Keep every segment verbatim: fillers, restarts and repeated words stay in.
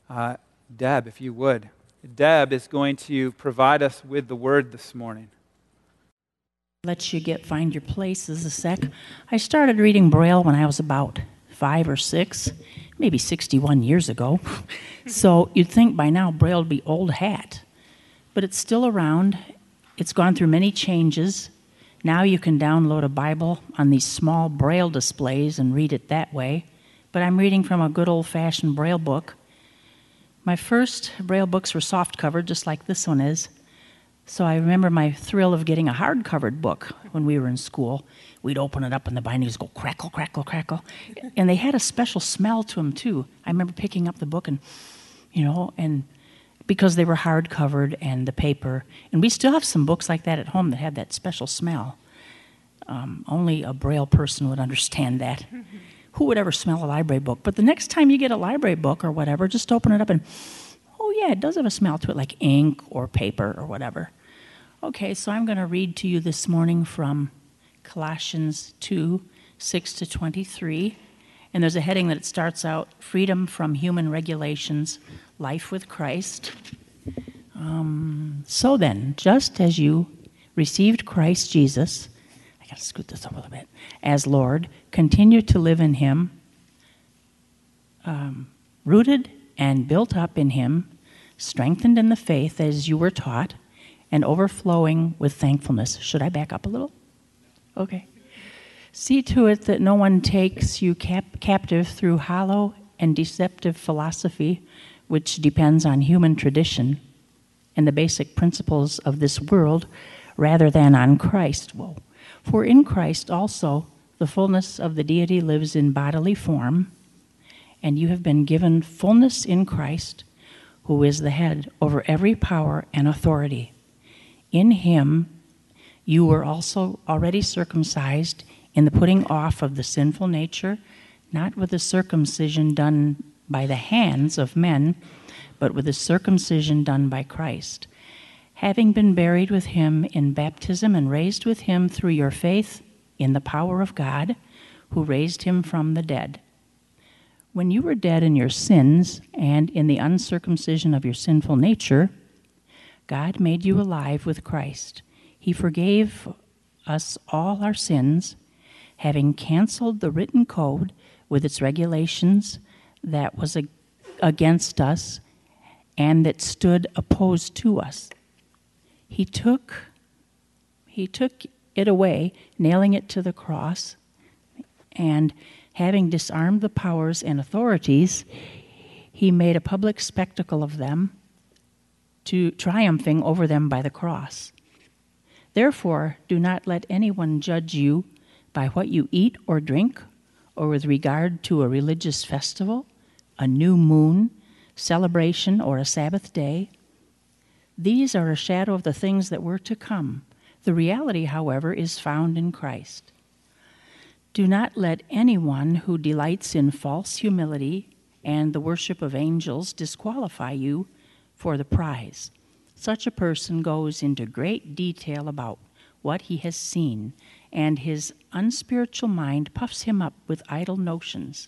Uh, Deb, if you would. Deb is going to provide us with the word this morning. Let you get find your places a sec. I started reading Braille when I was about five or six, maybe sixty-one years ago. So you'd think by now Braille would be old hat. But it's still around. It's gone through many changes. Now you can download a Bible on these small Braille displays and read it that way. But I'm reading from a good old-fashioned Braille book. My first Braille books were soft-covered, just like this one is. So I remember my thrill of getting a hard-covered book when we were in school. We'd open it up and the bindings go crackle, crackle, crackle. And they had a special smell to them, too. I remember picking up the book and, you know, and because they were hard-covered and the paper. And we still have some books like that at home that had that special smell. Um, only a Braille person would understand that. Who would ever smell a library book? But the next time you get a library book or whatever, just open it up and, oh yeah, it does have a smell to it, like ink or paper or whatever. Okay, so I'm going to read to you this morning from Colossians two, six to twenty-three. And there's a heading that starts out, Freedom from Human Regulations, Life with Christ. Um, so then, just as you received Christ Jesus, I got to scoot this up a little bit, as Lord, continue to live in him, um, rooted and built up in him, strengthened in the faith as you were taught, and overflowing with thankfulness. Should I back up a little? Okay. See to it that no one takes you cap- captive through hollow and deceptive philosophy, which depends on human tradition and the basic principles of this world, rather than on Christ. Whoa. For in Christ also the fullness of the deity lives in bodily form, and you have been given fullness in Christ, who is the head over every power and authority. In him you were also already circumcised in the putting off of the sinful nature, not with the circumcision done by the hands of men, but with the circumcision done by Christ, having been buried with him in baptism and raised with him through your faith in the power of God, who raised him from the dead. When you were dead in your sins and in the uncircumcision of your sinful nature, God made you alive with Christ. He forgave us all our sins, having canceled the written code with its regulations that was against us and that stood opposed to us. He took, he took it away, nailing it to the cross, and having disarmed the powers and authorities, he made a public spectacle of them, to triumphing over them by the cross. Therefore, do not let anyone judge you by what you eat or drink, or with regard to a religious festival, a new moon, celebration, or a Sabbath day. These are a shadow of the things that were to come. The reality, however, is found in Christ. Do not let anyone who delights in false humility and the worship of angels disqualify you for the prize. Such a person goes into great detail about what he has seen, and his unspiritual mind puffs him up with idle notions.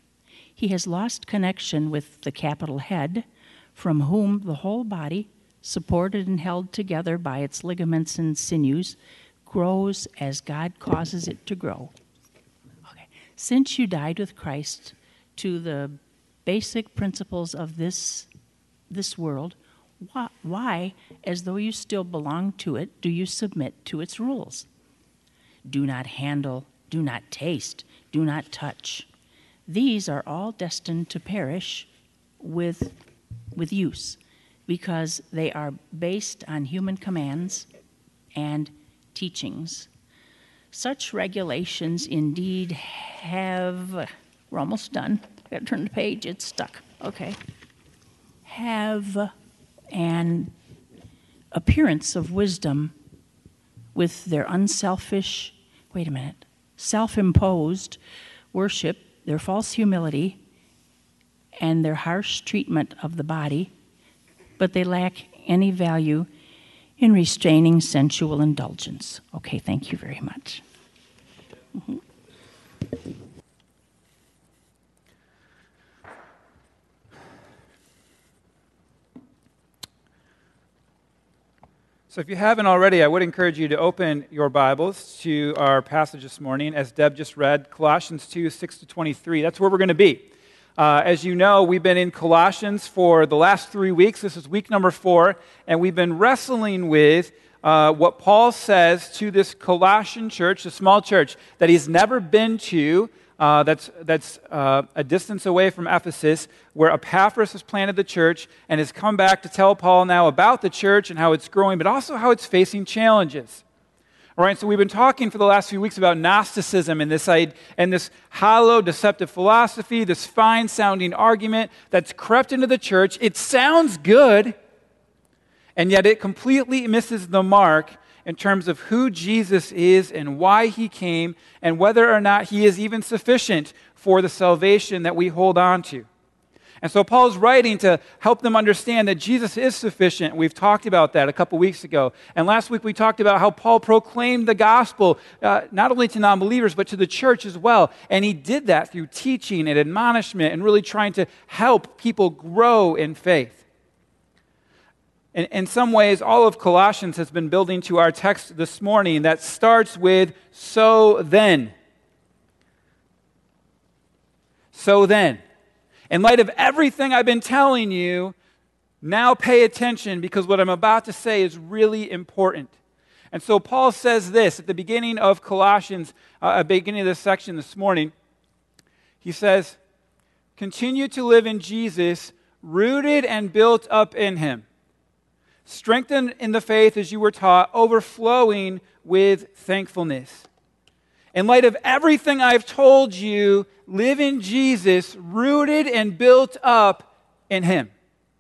He has lost connection with the capital head, from whom the whole body, supported and held together by its ligaments and sinews, grows as God causes it to grow. Okay. Since you died with Christ to the basic principles of this, this world, why, why, as though you still belong to it, do you submit to its rules? Do not handle, do not taste, do not touch. These are all destined to perish with, with use, because they are based on human commands and teachings. Such regulations indeed have, we're almost done. I gotta turn the page, it's stuck. Okay. Have an appearance of wisdom with their unselfish, wait a minute, self-imposed worship, their false humility, and their harsh treatment of the body, but they lack any value in restraining sensual indulgence. Okay, thank you very much. Mm-hmm. So if you haven't already, I would encourage you to open your Bibles to our passage this morning, as Deb just read, Colossians two, six to twenty-three. That's where we're going to be. Uh, as you know, we've been in Colossians for the last three weeks. This is week number four, and we've been wrestling with uh, what Paul says to this Colossian church, a small church that he's never been to, Uh, that's that's uh, a distance away from Ephesus, where Epaphras has planted the church and has come back to tell Paul now about the church and how it's growing, but also how it's facing challenges. All right, so we've been talking for the last few weeks about Gnosticism and this and this hollow, deceptive philosophy, this fine-sounding argument that's crept into the church. It sounds good, and yet it completely misses the mark in terms of who Jesus is and why he came and whether or not he is even sufficient for the salvation that we hold on to. And so Paul's writing to help them understand that Jesus is sufficient. We've talked about that a couple weeks ago. And last week we talked about how Paul proclaimed the gospel uh, not only to non-believers but to the church as well. And he did that through teaching and admonishment and really trying to help people grow in faith. In, in some ways, all of Colossians has been building to our text this morning that starts with, so then. So then. In light of everything I've been telling you, now pay attention because what I'm about to say is really important. And so Paul says this at the beginning of Colossians, uh, at the beginning of this section this morning. He says, continue to live in Jesus, rooted and built up in him. Strengthened in the faith as you were taught, overflowing with thankfulness. In light of everything I've told you, live in Jesus, rooted and built up in him.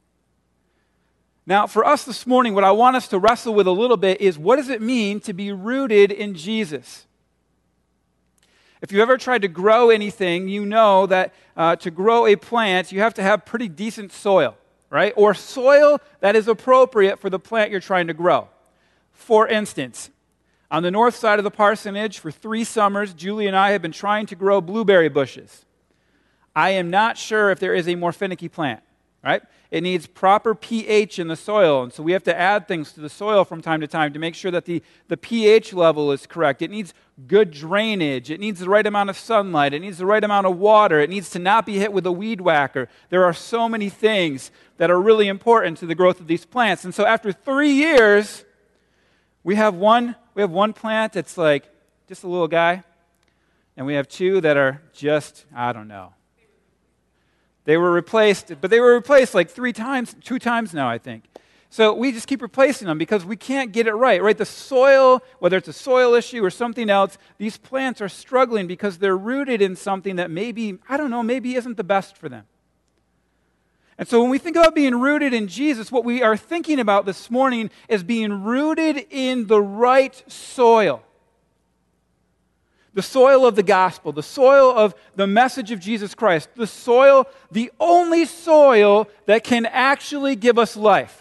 Now, for us this morning, what I want us to wrestle with a little bit is, what does it mean to be rooted in Jesus? If you've ever tried to grow anything, you know that uh, to grow a plant, you have to have pretty decent soil. Right? Or soil that is appropriate for the plant you're trying to grow. For instance, on the north side of the parsonage, for three summers, Julie and I have been trying to grow blueberry bushes. I am not sure if there is a more finicky plant, right? It needs proper pH in the soil, and so we have to add things to the soil from time to time to make sure that the, the pH level is correct. It needs good drainage. It needs the right amount of sunlight. It needs the right amount of water. It needs to not be hit with a weed whacker. There are so many things that are really important to the growth of these plants. And so after three years, we have one, we have one plant that's like just a little guy, and we have two that are just, I don't know. They were replaced, but they were replaced like three times, two times now, I think. So we just keep replacing them because we can't get it right, right? The soil, whether it's a soil issue or something else, these plants are struggling because they're rooted in something that maybe, I don't know, maybe isn't the best for them. And so when we think about being rooted in Jesus, what we are thinking about this morning is being rooted in the right soil. The soil of the gospel, the soil of the message of Jesus Christ, the soil, the only soil that can actually give us life.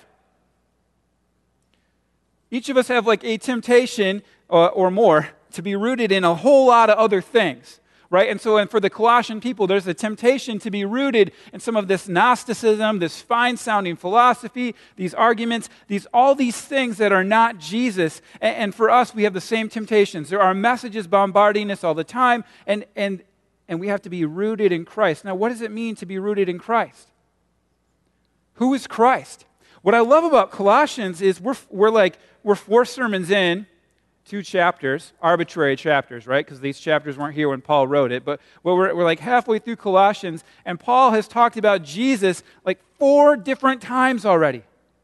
Each of us have like a temptation or, or more to be rooted in a whole lot of other things, right? And so and for the Colossian people, there's a temptation to be rooted in some of this Gnosticism, this fine-sounding philosophy, these arguments, these all these things that are not Jesus. And, and for us, we have the same temptations. There are messages bombarding us all the time, and, and, and we have to be rooted in Christ. Now, what does it mean to be rooted in Christ? Who is Christ? What I love about Colossians is we're, we're like, we're four sermons in, two chapters, arbitrary chapters, right? Because these chapters weren't here when Paul wrote it. But well, we're, we're like halfway through Colossians, and Paul has talked about Jesus like four different times already.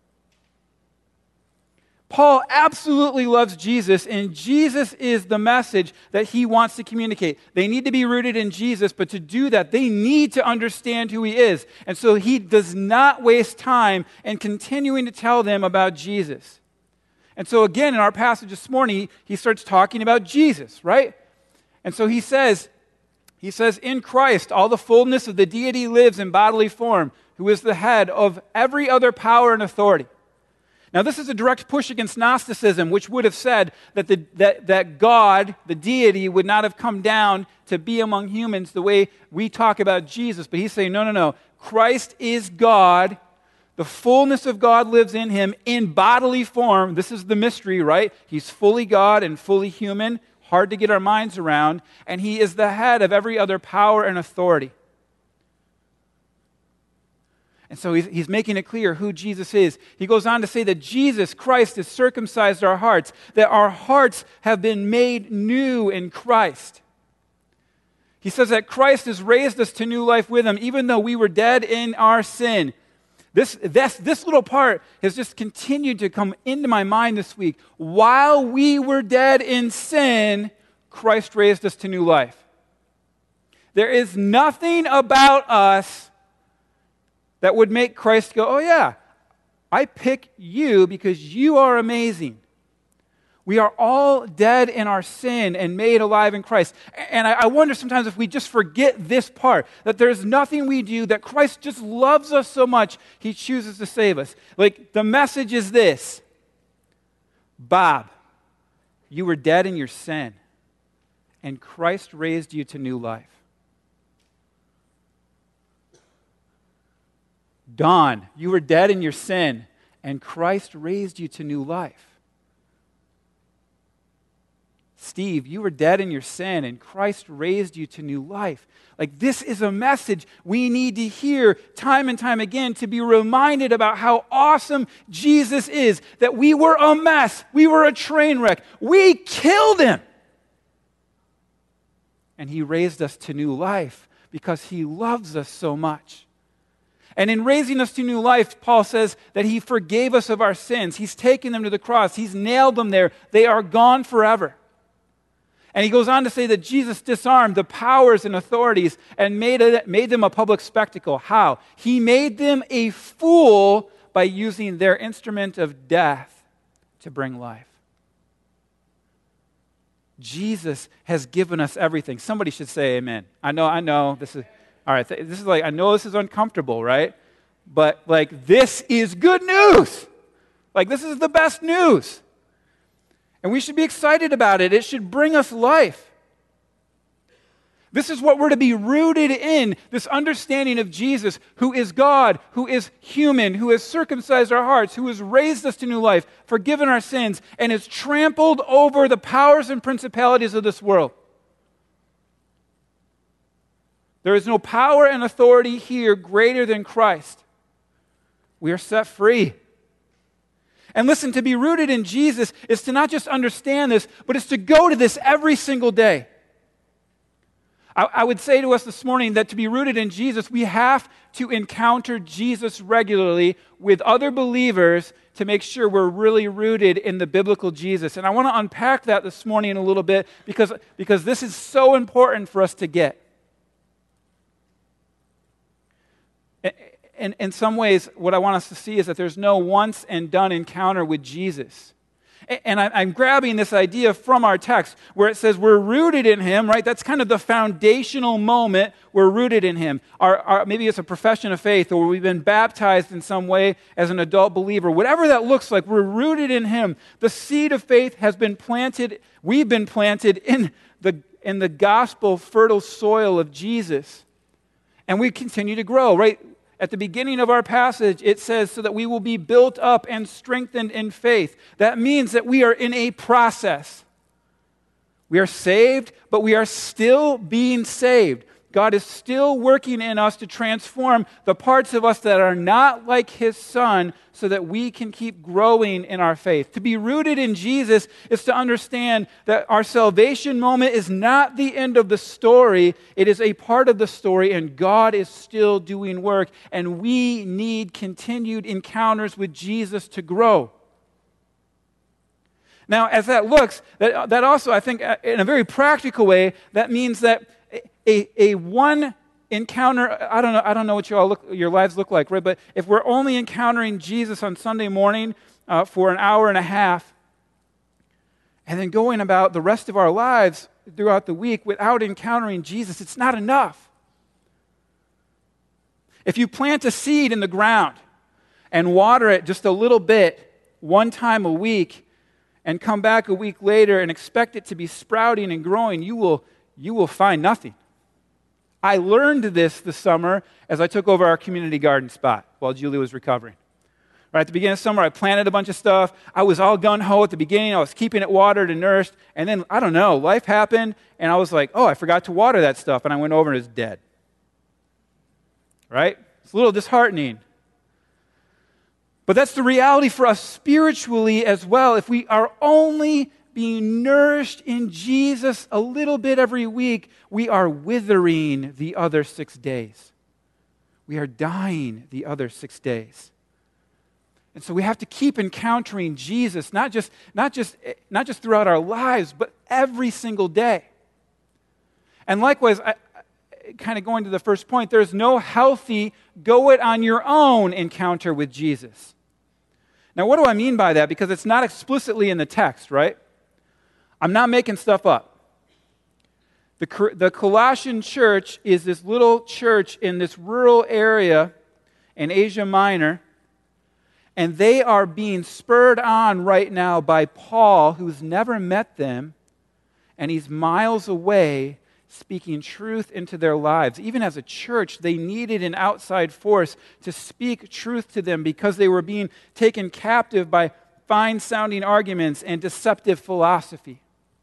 Paul absolutely loves Jesus, and Jesus is the message that he wants to communicate. They need to be rooted in Jesus, but to do that, they need to understand who he is. And so he does not waste time in continuing to tell them about Jesus. And so again, in our passage this morning, he starts talking about Jesus, right? And so he says, he says, in Christ, all the fullness of the deity lives in bodily form, who is the head of every other power and authority. Now, this is a direct push against Gnosticism, which would have said that, the, that, that God, the deity, would not have come down to be among humans the way we talk about Jesus. But he's saying, no, no, no. Christ is God, The fullness of God lives in him in bodily form. This is the mystery, right? He's fully God and fully human, hard to get our minds around, and he is the head of every other power and authority. And so he's, he's making it clear who Jesus is. He goes on to say that Jesus Christ has circumcised our hearts, that our hearts have been made new in Christ. He says that Christ has raised us to new life with him, even though we were dead in our sin. This, this, this little part has just continued to come into my mind this week. While we were dead in sin, Christ raised us to new life. There is nothing about us that would make Christ go, oh yeah, I pick you because you are amazing. We are all dead in our sin and made alive in Christ. And I wonder sometimes if we just forget this part, that there's nothing we do, that Christ just loves us so much, he chooses to save us. Like, the message is this: Bob, you were dead in your sin, and Christ raised you to new life. Don, you were dead in your sin, and Christ raised you to new life. Steve, you were dead in your sin, and Christ raised you to new life. Like, this is a message we need to hear time and time again to be reminded about how awesome Jesus is, that we were a mess. We were a train wreck. We killed him. And he raised us to new life because he loves us so much. And in raising us to new life, Paul says that he forgave us of our sins. He's taken them to the cross. He's nailed them there. They are gone forever. And he goes on to say that Jesus disarmed the powers and authorities and made, it, made them a public spectacle. How? He made them a fool by using their instrument of death to bring life. Jesus has given us everything. Somebody should say amen. I know, I know, this is, all right, this is like, I know this is uncomfortable, right? But like, this is good news. Like, this is the best news. And we should be excited about it. It should bring us life. This is what we're to be rooted in, this understanding of Jesus, who is God, who is human, who has circumcised our hearts, who has raised us to new life, forgiven our sins, and has trampled over the powers and principalities of this world. There is no power and authority here greater than Christ. We are set free. And listen, to be rooted in Jesus is to not just understand this, but it's to go to this every single day. I, I would say to us this morning that to be rooted in Jesus, we have to encounter Jesus regularly with other believers to make sure we're really rooted in the biblical Jesus. And I want to unpack that this morning a little bit because, because this is so important for us to get. In, in some ways, what I want us to see is that there's no once and done encounter with Jesus. And I, I'm grabbing this idea from our text where it says we're rooted in him, right? That's kind of the foundational moment. We're rooted in him. Our, our, maybe it's a profession of faith, or we've been baptized in some way as an adult believer. Whatever that looks like, we're rooted in him. The seed of faith has been planted. We've been planted in the, in the gospel fertile soil of Jesus. And we continue to grow, right? At the beginning of our passage, it says, so that we will be built up and strengthened in faith. That means that we are in a process. We are saved, but we are still being saved. God is still working in us to transform the parts of us that are not like his Son so that we can keep growing in our faith. To be rooted in Jesus is to understand that our salvation moment is not the end of the story. It is a part of the story, and God is still doing work, and we need continued encounters with Jesus to grow. Now, as that looks, that, that also, I think, in a very practical way, that means that A, a one encounter, I don't know, I don't know what you all look, your lives look like, right? But if we're only encountering Jesus on Sunday morning uh, for an hour and a half, and then going about the rest of our lives throughout the week without encountering Jesus, it's not enough. If you plant a seed in the ground and water it just a little bit one time a week, and come back a week later and expect it to be sprouting and growing, you will you will find nothing. I learned this this summer as I took over our community garden spot while Julie was recovering. Right at the beginning of summer, I planted a bunch of stuff. I was all gung-ho at the beginning. I was keeping it watered and nourished. And then, I don't know, life happened, and I was like, oh, I forgot to water that stuff. And I went over and it's dead. Right? It's a little disheartening. But that's the reality for us spiritually as well. If we are only being nourished in Jesus a little bit every week, we are withering the other six days. We are dying the other six days. And so we have to keep encountering Jesus, not just, not just, not just throughout our lives, but every single day. And likewise, I, I, kind of going to the first point, there's no healthy go-it-on-your-own encounter with Jesus. Now, what do I mean by that? Because it's not explicitly in the text, right? I'm not making stuff up. The, the Colossian church is this little church in this rural area in Asia Minor, and they are being spurred on right now by Paul, who's never met them, and he's miles away speaking truth into their lives. Even as a church, they needed an outside force to speak truth to them because they were being taken captive by fine-sounding arguments and deceptive philosophy.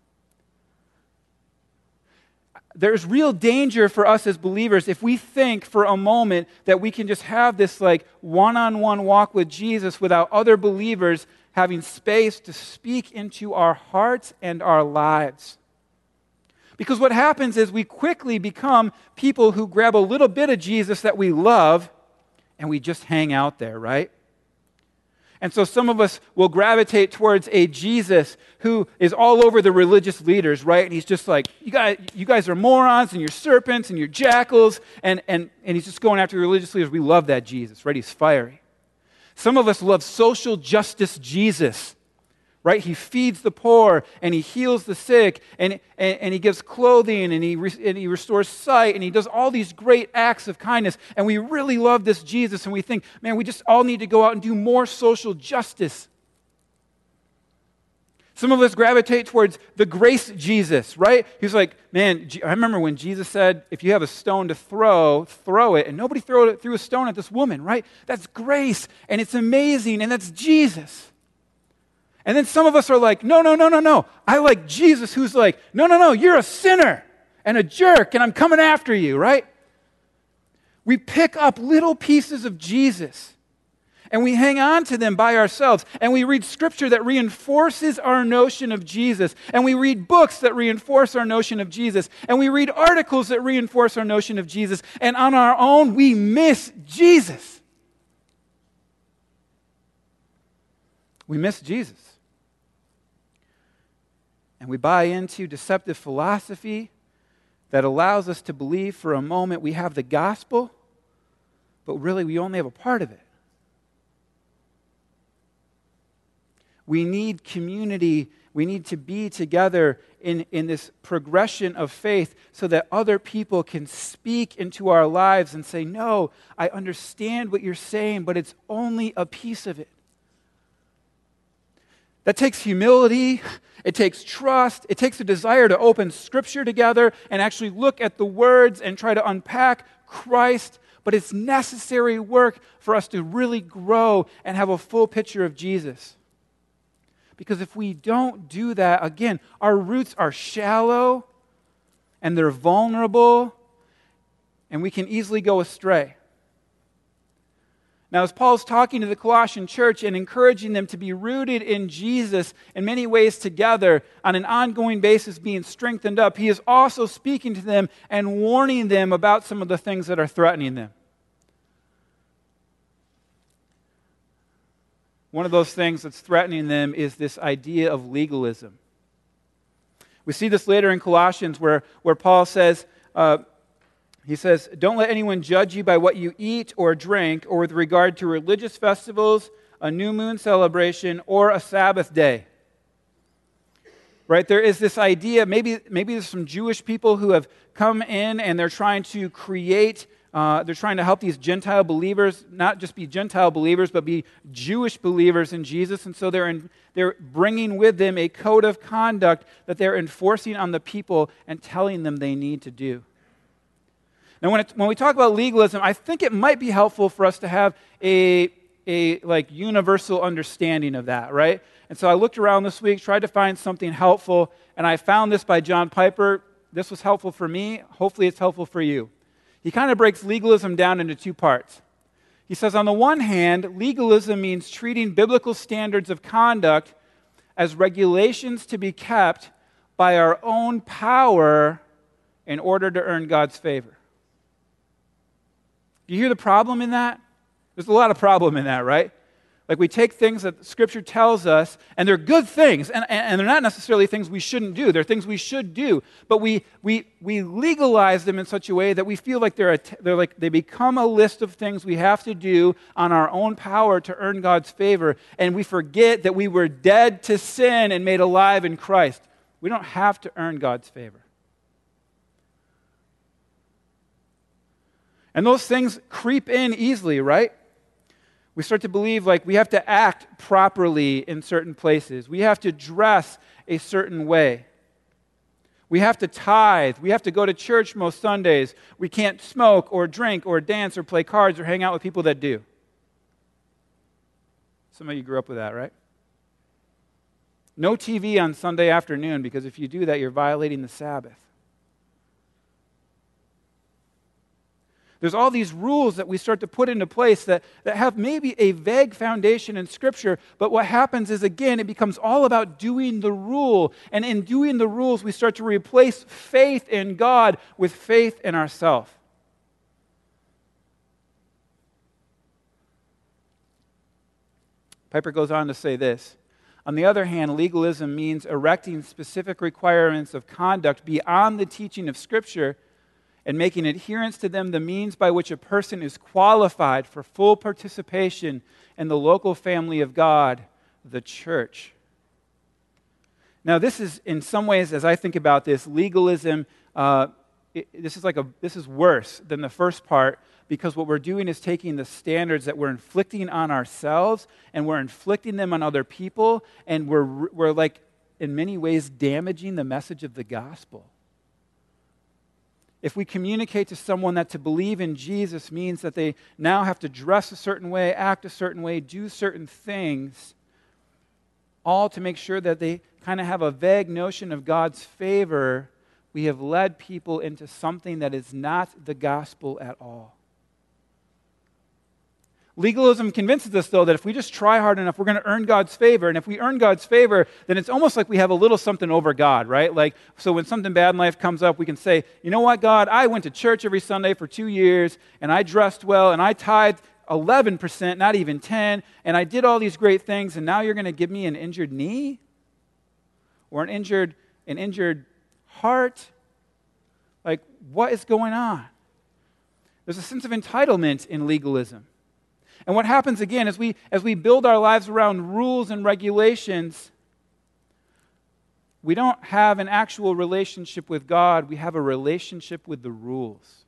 There's real danger for us as believers if we think for a moment that we can just have this like one-on-one walk with Jesus without other believers having space to speak into our hearts and our lives. Because what happens is we quickly become people who grab a little bit of Jesus that we love and we just hang out there, right? And so some of us will gravitate towards a Jesus who is all over the religious leaders, right? And he's just like, you guys, you guys are morons and you're serpents and you're jackals. And, and, and he's just going after the religious leaders. We love that Jesus, right? He's fiery. Some of us love social justice Jesus, right? He feeds the poor and he heals the sick and, and, and he gives clothing and he, re, and he restores sight and he does all these great acts of kindness. And we really love this Jesus and we think, man, we just all need to go out and do more social justice. Some of us gravitate towards the grace Jesus, right? He's like, man, I remember when Jesus said, if you have a stone to throw, throw it. And nobody threw, it, threw a stone at this woman, right? That's grace and it's amazing and that's Jesus. And then some of us are like, no, no, no, no, no. I like Jesus who's like, no, no, no, you're a sinner and a jerk and I'm coming after you, right? We pick up little pieces of Jesus and we hang on to them by ourselves and we read scripture that reinforces our notion of Jesus and we read books that reinforce our notion of Jesus and we read articles that reinforce our notion of Jesus and on our own we miss Jesus. We miss Jesus. And we buy into deceptive philosophy that allows us to believe for a moment we have the gospel, but really we only have a part of it. We need community. We need to be together in, in this progression of faith so that other people can speak into our lives and say, no, I understand what you're saying, but it's only a piece of it. That takes humility, it takes trust, it takes a desire to open Scripture together and actually look at the words and try to unpack Christ, but it's necessary work for us to really grow and have a full picture of Jesus. Because if we don't do that, again, our roots are shallow and they're vulnerable and we can easily go astray. Now, as Paul's talking to the Colossian church and encouraging them to be rooted in Jesus in many ways together on an ongoing basis, being strengthened up, he is also speaking to them and warning them about some of the things that are threatening them. One of those things that's threatening them is this idea of legalism. We see this later in Colossians where, where Paul says, uh, He says, don't let anyone judge you by what you eat or drink or with regard to religious festivals, a new moon celebration, or a Sabbath day. Right? There is this idea, maybe, maybe there's some Jewish people who have come in and they're trying to create, uh, they're trying to help these Gentile believers not just be Gentile believers, but be Jewish believers in Jesus. And so they're, in, they're bringing with them a code of conduct that they're enforcing on the people and telling them they need to do. Now, when, it, when we talk about legalism, I think it might be helpful for us to have a, a like universal understanding of that, right? And so I looked around this week, tried to find something helpful, and I found this by John Piper. This was helpful for me. Hopefully it's helpful for you. He kind of breaks legalism down into two parts. He says, on the one hand, legalism means treating biblical standards of conduct as regulations to be kept by our own power in order to earn God's favor. Do you hear the problem in that? There's a lot of problem in that, right? Like we take things that Scripture tells us, and they're good things, and, and they're not necessarily things we shouldn't do. They're things we should do, but we we we legalize them in such a way that we feel like they're a, they're like they become a list of things we have to do on our own power to earn God's favor, and we forget that we were dead to sin and made alive in Christ. We don't have to earn God's favor. And those things creep in easily, right? We start to believe like we have to act properly in certain places. We have to dress a certain way. We have to tithe. We have to go to church most Sundays. We can't smoke or drink or dance or play cards or hang out with people that do. Some of you grew up with that, right? No T V on Sunday afternoon, because if you do that, you're violating the Sabbath. There's all these rules that we start to put into place that, that have maybe a vague foundation in Scripture, but what happens is, again, it becomes all about doing the rule. And in doing the rules, we start to replace faith in God with faith in ourselves. Piper goes on to say this. On the other hand, legalism means erecting specific requirements of conduct beyond the teaching of Scripture and making adherence to them the means by which a person is qualified for full participation in the local family of God, the church. Now, this is, in some ways, as I think about this, legalism, uh, it, this is like a this is worse than the first part, because what we're doing is taking the standards that we're inflicting on ourselves and we're inflicting them on other people, and we're we're like, in many ways, damaging the message of the gospel. If we communicate to someone that to believe in Jesus means that they now have to dress a certain way, act a certain way, do certain things, all to make sure that they kind of have a vague notion of God's favor, we have led people into something that is not the gospel at all. Legalism convinces us, though, that if we just try hard enough, we're going to earn God's favor. And if we earn God's favor, then it's almost like we have a little something over God, right? Like, so when something bad in life comes up, we can say, you know what, God, I went to church every Sunday for two years, and I dressed well, and I tithed eleven percent, not even ten, and I did all these great things, and now you're going to give me an injured knee? Or an injured, an injured heart? Like, what is going on? There's a sense of entitlement in legalism. And what happens again as we as we build our lives around rules and regulations, we don't have an actual relationship with God. We have a relationship with the rules.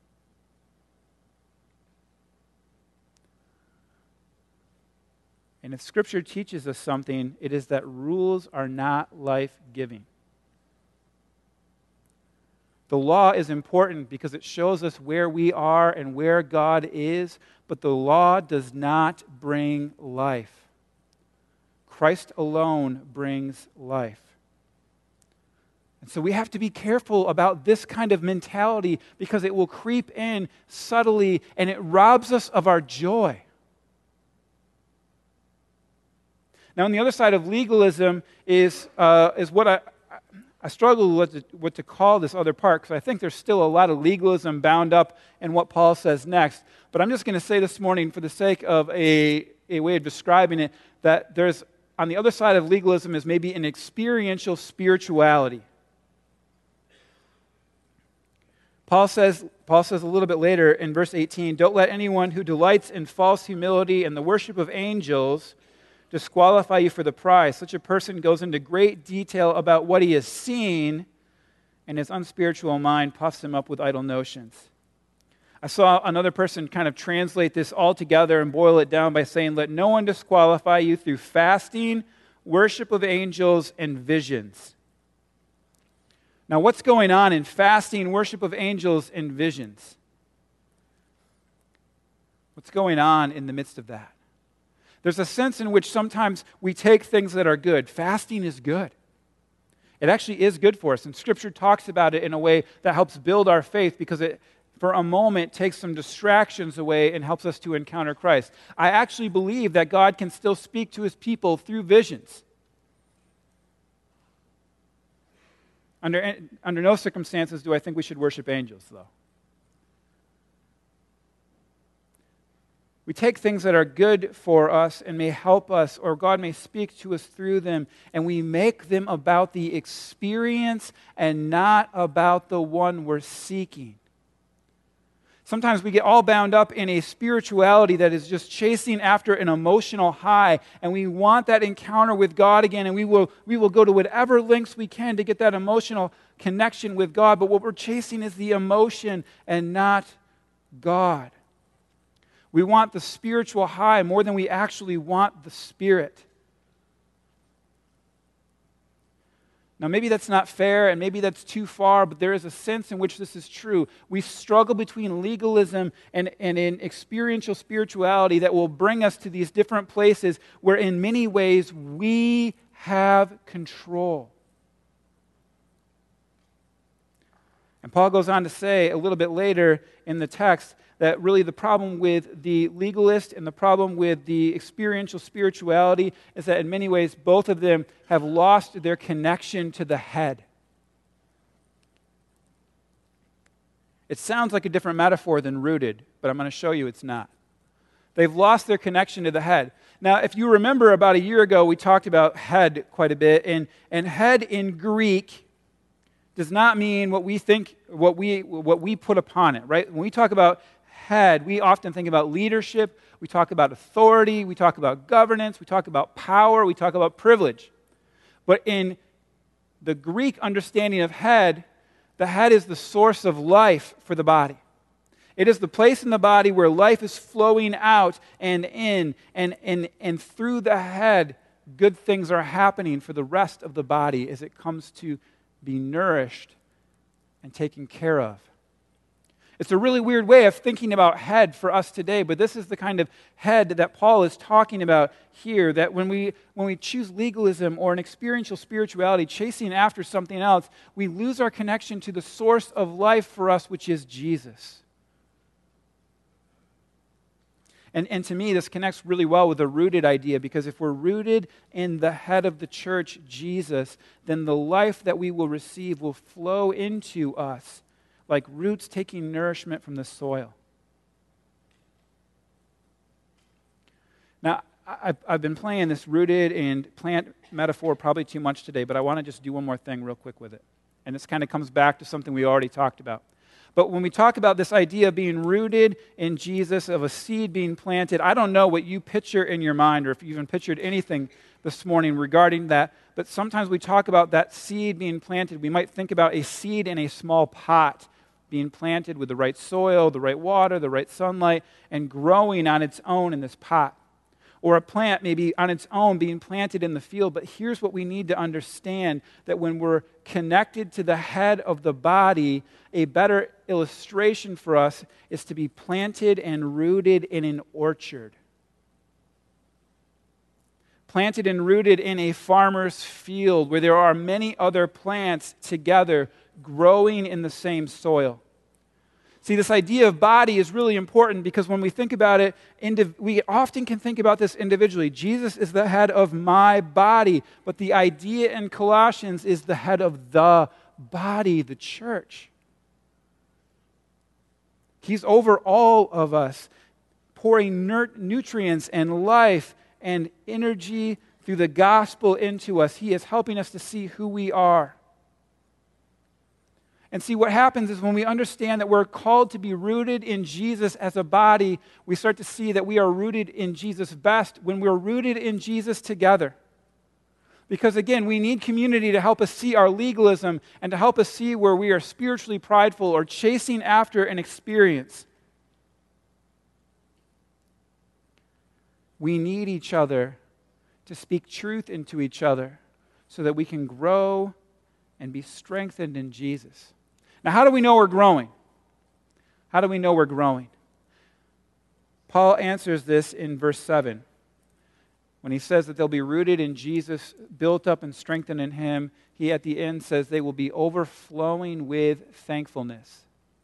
And if Scripture teaches us something, it is that rules are not life-giving. The law is important because it shows us where we are and where God is, but the law does not bring life. Christ alone brings life. And so we have to be careful about this kind of mentality because it will creep in subtly and it robs us of our joy. Now, on the other side of legalism is, uh, is what I... I struggle with what to, what to call this other part because I think there's still a lot of legalism bound up in what Paul says next. But I'm just going to say this morning, for the sake of a, a way of describing it, that there's, on the other side of legalism is maybe an experiential spirituality. Paul says, Paul says a little bit later in verse eighteen, don't let anyone who delights in false humility and the worship of angels disqualify you for the prize. Such a person goes into great detail about what he has seen, and his unspiritual mind puffs him up with idle notions. I saw another person kind of translate this all together and boil it down by saying, let no one disqualify you through fasting, worship of angels, and visions. Now, what's going on in fasting, worship of angels, and visions? What's going on in the midst of that? There's a sense in which sometimes we take things that are good. Fasting is good. It actually is good for us, and Scripture talks about it in a way that helps build our faith because it, for a moment, takes some distractions away and helps us to encounter Christ. I actually believe that God can still speak to His people through visions. Under, under no circumstances do I think we should worship angels, though. We take things that are good for us and may help us, or God may speak to us through them, and we make them about the experience and not about the one we're seeking. Sometimes we get all bound up in a spirituality that is just chasing after an emotional high, and we want that encounter with God again, and we will, we will go to whatever lengths we can to get that emotional connection with God, but what we're chasing is the emotion and not God. We want the spiritual high more than we actually want the Spirit. Now, maybe that's not fair, and maybe that's too far, but there is a sense in which this is true. We struggle between legalism and, and in experiential spirituality that will bring us to these different places where in many ways we have control. And Paul goes on to say a little bit later in the text that really the problem with the legalist and the problem with the experiential spirituality is that in many ways both of them have lost their connection to the head. It sounds like a different metaphor than rooted, but I'm going to show you it's not. They've lost their connection to the head. Now, if you remember about a year ago, we talked about head quite a bit, and, and head in Greek does not mean what we think, what we what we put upon it, right? When we talk about head, we often think about leadership, we talk about authority, we talk about governance, we talk about power, we talk about privilege. But in the Greek understanding of head, the head is the source of life for the body. It is the place in the body where life is flowing out and in, and, and, and through the head, good things are happening for the rest of the body as it comes to be nourished and taken care of. It's a really weird way of thinking about head for us today, but this is the kind of head that Paul is talking about here, that when we when we choose legalism or an experiential spirituality, chasing after something else, we lose our connection to the source of life for us, which is Jesus. And, and to me, this connects really well with the rooted idea, because if we're rooted in the head of the church, Jesus, then the life that we will receive will flow into us like roots taking nourishment from the soil. Now, I've, I've been playing this rooted and plant metaphor probably too much today, but I want to just do one more thing real quick with it. And this kind of comes back to something we already talked about. But when we talk about this idea of being rooted in Jesus, of a seed being planted, I don't know what you picture in your mind or if you even pictured anything this morning regarding that, but sometimes we talk about that seed being planted. We might think about a seed in a small pot being planted with the right soil, the right water, the right sunlight, and growing on its own in this pot. Or a plant maybe on its own being planted in the field. But here's what we need to understand, that when we're connected to the head of the body, a better illustration for us is to be planted and rooted in an orchard. Planted and rooted in a farmer's field where there are many other plants together growing in the same soil. See, this idea of body is really important because when we think about it, indiv- we often can think about this individually. Jesus is the head of my body, but the idea in Colossians is the head of the body, the church. He's over all of us, pouring nur- nutrients and life and energy through the gospel into us. He is helping us to see who we are. And see, what happens is when we understand that we're called to be rooted in Jesus as a body, we start to see that we are rooted in Jesus best when we're rooted in Jesus together. Because again, we need community to help us see our legalism and to help us see where we are spiritually prideful or chasing after an experience. We need each other to speak truth into each other so that we can grow and be strengthened in Jesus. Now, how do we know we're growing? How do we know we're growing? Paul answers this in verse seven. When he says that they'll be rooted in Jesus, built up and strengthened in him, he at the end says they will be overflowing with thankfulness.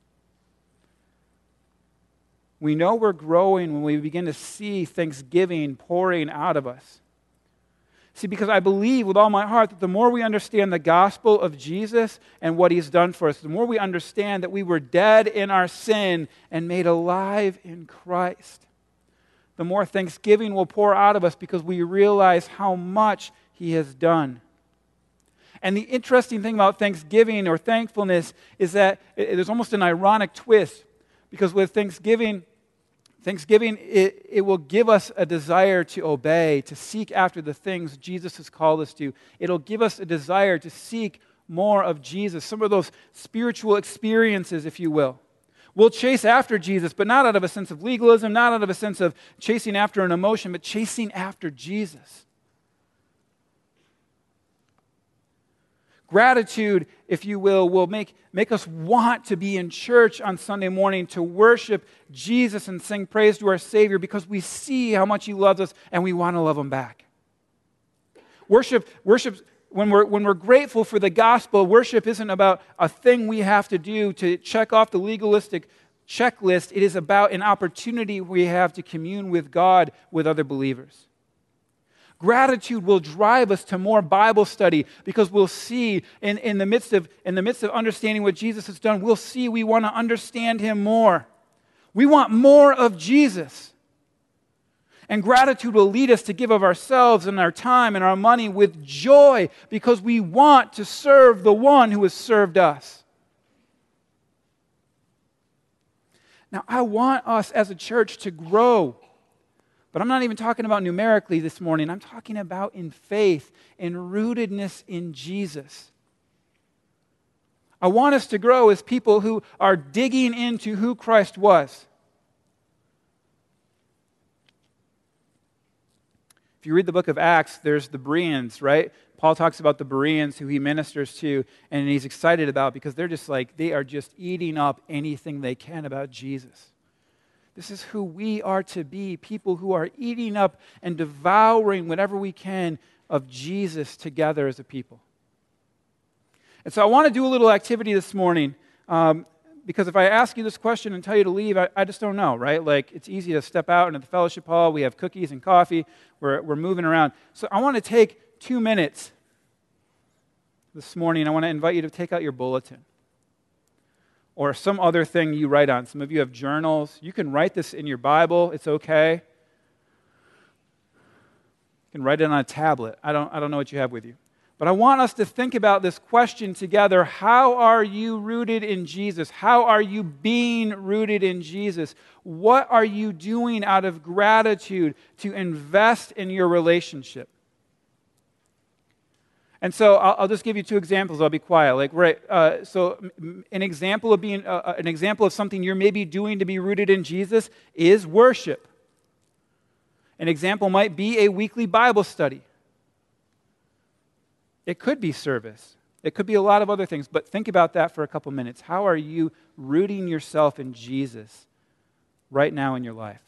We know we're growing when we begin to see thanksgiving pouring out of us. See, because I believe with all my heart that the more we understand the gospel of Jesus and what he's done for us, the more we understand that we were dead in our sin and made alive in Christ, the more thanksgiving will pour out of us because we realize how much he has done. And the interesting thing about thanksgiving or thankfulness is that there's almost an ironic twist, because with thanksgiving, Thanksgiving, it, it will give us a desire to obey, to seek after the things Jesus has called us to. It'll give us a desire to seek more of Jesus, some of those spiritual experiences, if you will. We'll chase after Jesus, but not out of a sense of legalism, not out of a sense of chasing after an emotion, but chasing after Jesus. Gratitude, if you will, will make, make us want to be in church on Sunday morning to worship Jesus and sing praise to our Savior because we see how much he loves us and we want to love him back. Worship, worship when we're, when we're grateful for the gospel, worship isn't about a thing we have to do to check off the legalistic checklist. It is about an opportunity we have to commune with God with other believers. Gratitude will drive us to more Bible study because we'll see in, in, the midst of, in the midst of understanding what Jesus has done, we'll see we want to understand him more. We want more of Jesus. And gratitude will lead us to give of ourselves and our time and our money with joy because we want to serve the one who has served us. Now, I want us as a church to grow. But I'm not even talking about numerically this morning. I'm talking about in faith, in rootedness in Jesus. I want us to grow as people who are digging into who Christ was. If you read the book of Acts, there's the Bereans, right? Paul talks about the Bereans who he ministers to, and he's excited about because they're just like, they are just eating up anything they can about Jesus. This is who we are to be, people who are eating up and devouring whatever we can of Jesus together as a people. And so I want to do a little activity this morning, um, because if I ask you this question and tell you to leave, I, I just don't know, right? Like, it's easy to step out into the fellowship hall. We have cookies and coffee. We're, we're moving around. So I want to take two minutes this morning. I want to invite you to take out your bulletin or some other thing you write on. Some of you have journals. You can write this in your Bible. It's okay. You can write it on a tablet. I don't, I don't know what you have with you. But I want us to think about this question together. How are you rooted in Jesus? How are you being rooted in Jesus? What are you doing out of gratitude to invest in your relationship? And so I'll, I'll just give you two examples. I'll be quiet. Like, right. Uh, so an example of being uh, an example of something you're maybe doing to be rooted in Jesus is worship. An example might be a weekly Bible study. It could be service. It could be a lot of other things. But think about that for a couple minutes. How are you rooting yourself in Jesus right now in your life?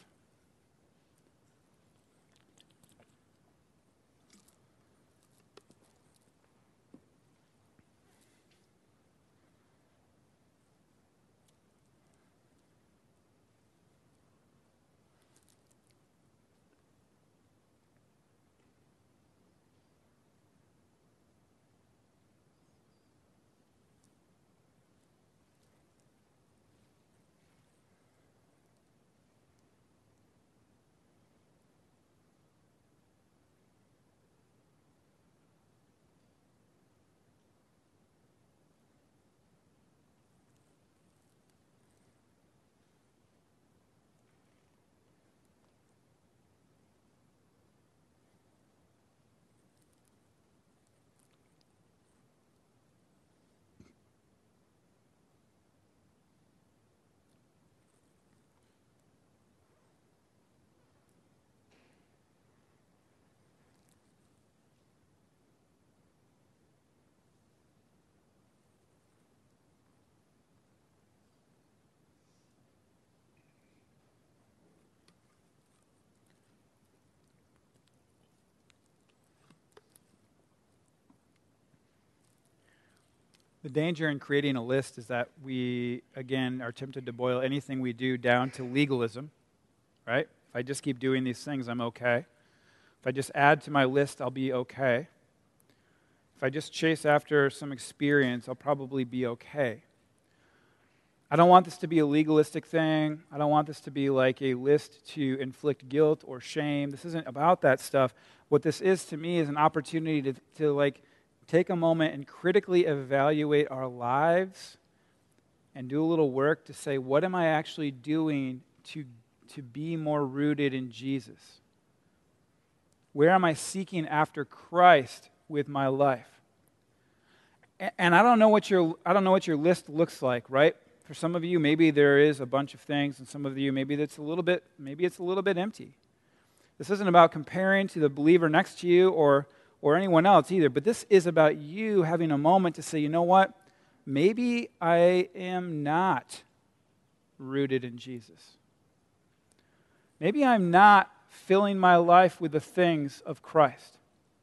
The danger in creating a list is that we, again, are tempted to boil anything we do down to legalism, right? If I just keep doing these things, I'm okay. If I just add to my list, I'll be okay. If I just chase after some experience, I'll probably be okay. I don't want this to be a legalistic thing. I don't want this to be like a list to inflict guilt or shame. This isn't about that stuff. What this is to me is an opportunity to, to like take a moment and critically evaluate our lives and do a little work to say, what am I actually doing to, to be more rooted in Jesus? Where am I seeking after Christ with my life? And, and I don't know what your I don't know what your list looks like, right? For some of you, maybe there is a bunch of things, and some of you, maybe it's a little bit, maybe it's a little bit empty. This isn't about comparing to the believer next to you or or anyone else either, but this is about you having a moment to say, you know what? Maybe I am not rooted in Jesus. Maybe I'm not filling my life with the things of Christ.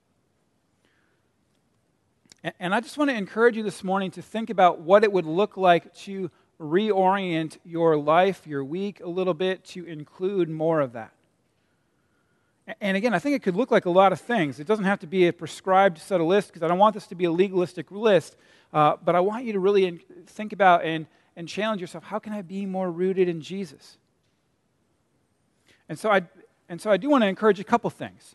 And, and I just want to encourage you this morning to think about what it would look like to reorient your life, your week a little bit to include more of that. And again, I think it could look like a lot of things. It doesn't have to be a prescribed set of lists, because I don't want this to be a legalistic list, uh, but I want you to really in- think about and, and challenge yourself, how can I be more rooted in Jesus? And so I and so I do want to encourage a couple things.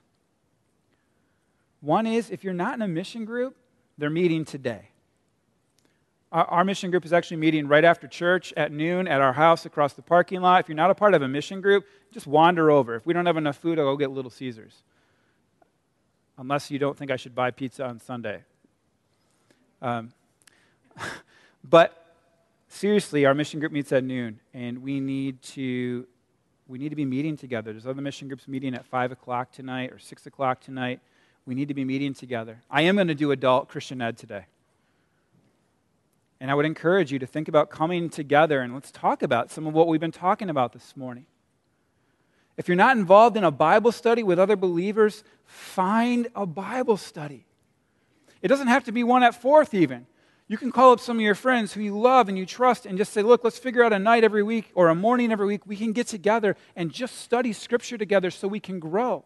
One is, if you're not in a mission group, they're meeting today. Our, our mission group is actually meeting right after church at noon at our house across the parking lot. If you're not a part of a mission group, just wander over. If we don't have enough food, I'll go get Little Caesars. Unless you don't think I should buy pizza on Sunday. Um, but seriously, our mission group meets at noon, and we need to we need to be meeting together. There's other mission groups meeting at five o'clock tonight or six o'clock tonight. We need to be meeting together. I am going to do adult Christian ed today. And I would encourage you to think about coming together and let's talk about some of what we've been talking about this morning. If you're not involved in a Bible study with other believers, find a Bible study. It doesn't have to be one at Fourth even. You can call up some of your friends who you love and you trust and just say, look, let's figure out a night every week or a morning every week. We can get together and just study Scripture together so we can grow.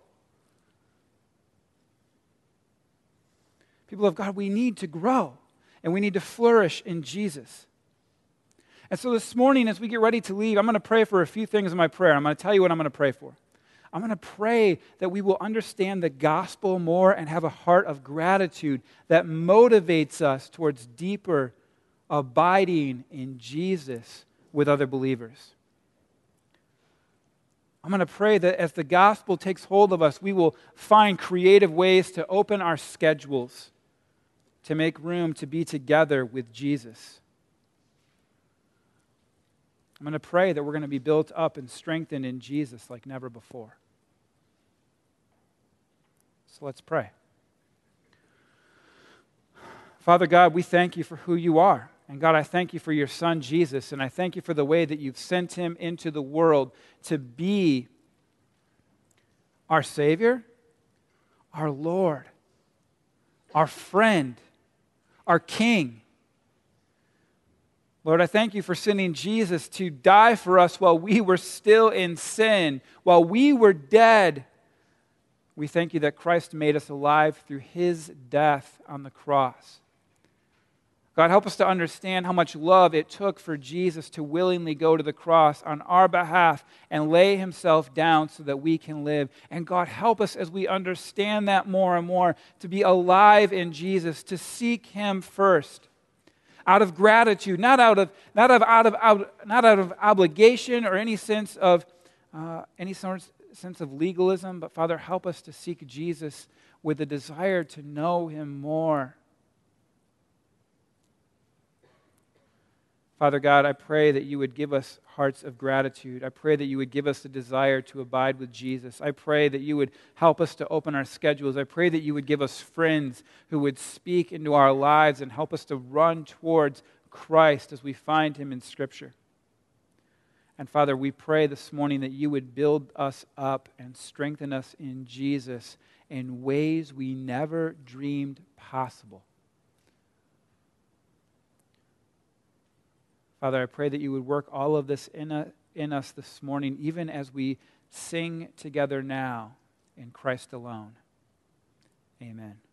People of God, we need to grow. And we need to flourish in Jesus. And so this morning, as we get ready to leave, I'm going to pray for a few things in my prayer. I'm going to tell you what I'm going to pray for. I'm going to pray that we will understand the gospel more and have a heart of gratitude that motivates us towards deeper abiding in Jesus with other believers. I'm going to pray that as the gospel takes hold of us, we will find creative ways to open our schedules to make room to be together with Jesus. I'm going to pray that we're going to be built up and strengthened in Jesus like never before. So let's pray. Father God, we thank you for who you are. And God, I thank you for your Son, Jesus, and I thank you for the way that you've sent him into the world to be our Savior, our Lord, our friend, our King. Lord, I thank you for sending Jesus to die for us while we were still in sin, while we were dead. We thank you that Christ made us alive through his death on the cross. God, help us to understand how much love it took for Jesus to willingly go to the cross on our behalf and lay himself down so that we can live. And God, help us as we understand that more and more to be alive in Jesus, to seek him first. Out of gratitude, not out of not of out of out, not out of obligation or any sense of uh, any sort of sense of legalism, but Father, help us to seek Jesus with a desire to know him more. Father God, I pray that you would give us hearts of gratitude. I pray that you would give us the desire to abide with Jesus. I pray that you would help us to open our schedules. I pray that you would give us friends who would speak into our lives and help us to run towards Christ as we find him in Scripture. And Father, we pray this morning that you would build us up and strengthen us in Jesus in ways we never dreamed possible. Father, I pray that you would work all of this in, a, in us this morning, even as we sing together now in Christ alone. Amen.